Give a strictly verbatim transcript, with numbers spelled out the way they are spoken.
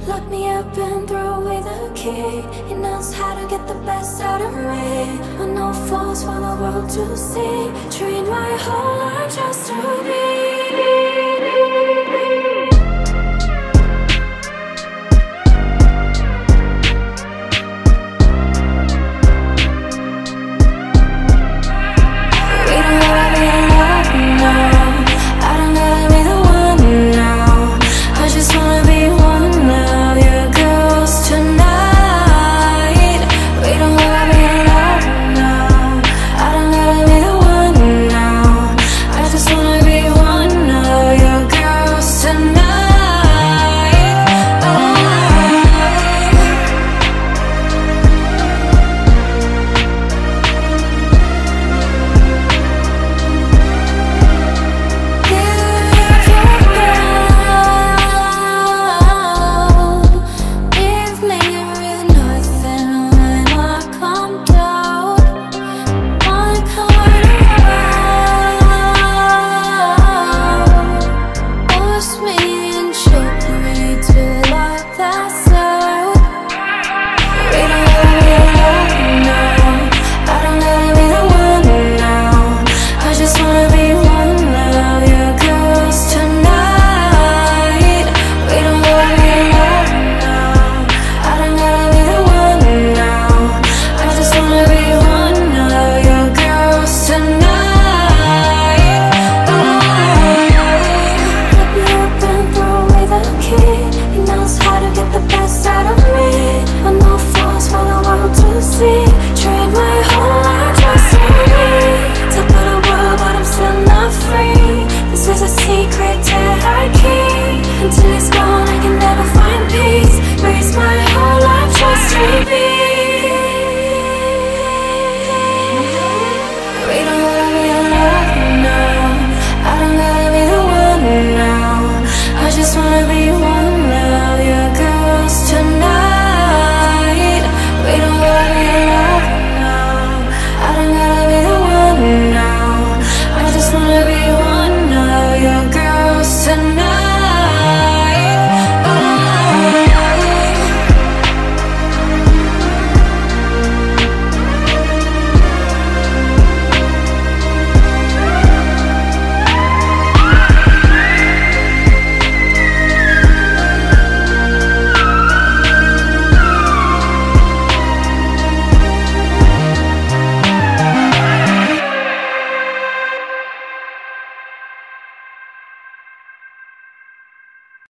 Lock me up and throw away the key. He knows how to get the best out of me. With no faults for the world to see. Trained my whole life just to be. I just wanna be